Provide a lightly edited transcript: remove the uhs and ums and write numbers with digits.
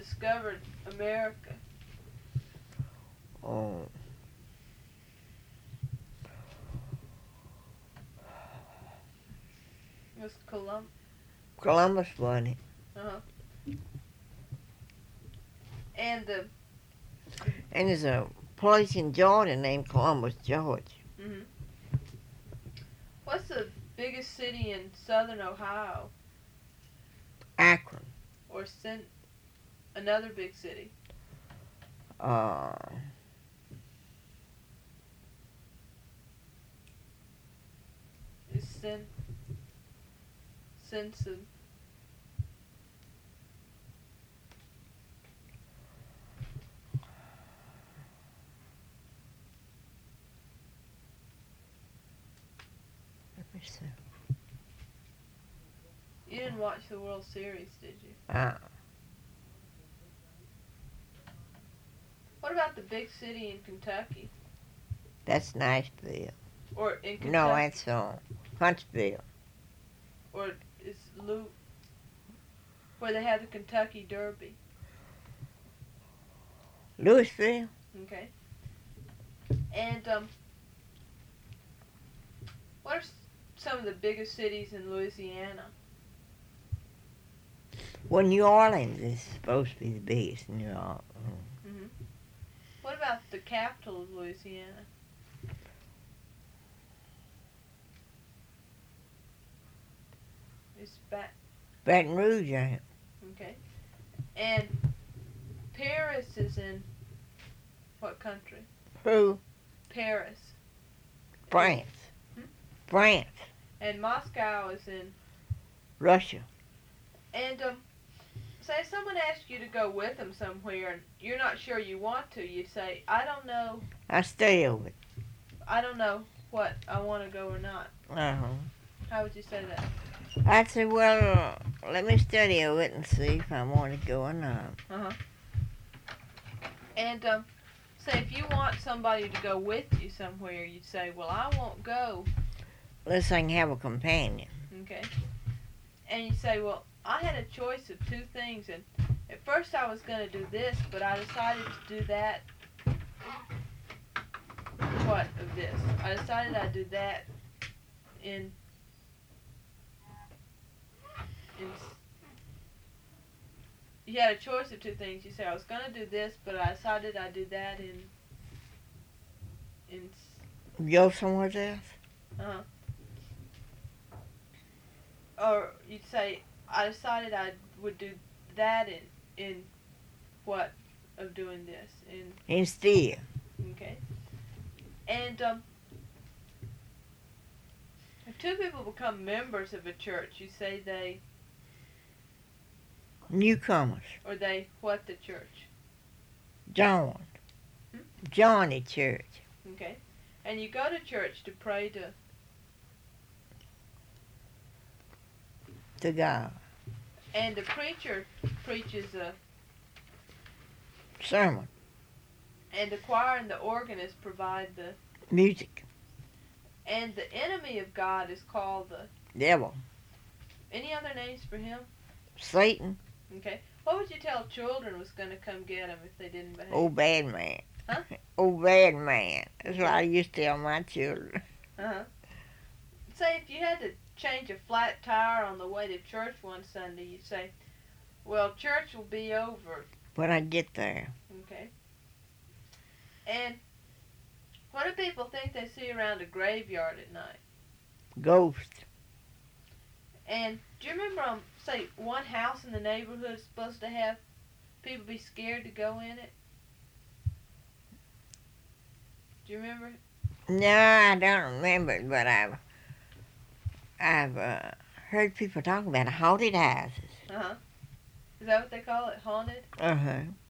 discovered America? Oh, It was Columbus. Columbus wasn't it? Uh-huh. And the And there's a place in Georgia named Columbus, Georgia. mhm. What's the biggest city in southern Ohio? Akron. Or another big city? Uh, Is Cincinnati? let me see. You didn't watch the World Series, did you? What about the big city in Kentucky? That's Nashville. Or in Kentucky? No, that's Huntsville. Or is where they have the Kentucky Derby? Louisville. Okay. And what are some of the biggest cities in Louisiana? Well, New Orleans is supposed to be the biggest. New Orleans. Mhm. What about the capital of Louisiana? It's Baton Rouge, ain't it? Okay. And Paris is in what country? Who? Paris. France. Hmm? France. And Moscow is in Russia. And say someone asks you to go with them somewhere and you're not sure you want to, you say, I don't know. I stay over it. I don't know what I want to go or not. Uh-huh. How would you say that? I'd say, well, let me study over it and see if I want to go or not. Uh-huh. And say if you want somebody to go with you somewhere, you'd say, well, I won't go. Unless I can have a companion. Okay. And you say, well, I had a choice of two things, and at first I was going to do this, but I decided to do that. What of this? I decided I'd do that in you had a choice of two things. You say, I was going to do this, but I decided I'd do that in Go somewhere else? uh-huh. Or you'd say, I decided I would do that in what of doing this? Instead. Okay. And if two people become members of a church, you say they... Newcomers. Or they what the church? Joined. Join the church. Okay. And you go to church to pray to God. And the preacher preaches a sermon. And the choir and the organist provide the music. And the enemy of God is called the devil. Any other names for him? Satan. Okay. What would you tell children was going to come get them if they didn't behave? Old bad man. Huh? Old bad man. That's what I used to tell my children. Uh-huh. Say if you had to change a flat tire on the way to church one Sunday, you'd say, well, church will be over when I get there. Okay. And what do people think they see around a graveyard at night? Ghosts. And do you remember, say, one house in the neighborhood is supposed to have people be scared to go in it? Do you remember? No, I don't remember it, but I've heard people talk about haunted houses. Uh-huh. Is that what they call it? Haunted? Uh-huh.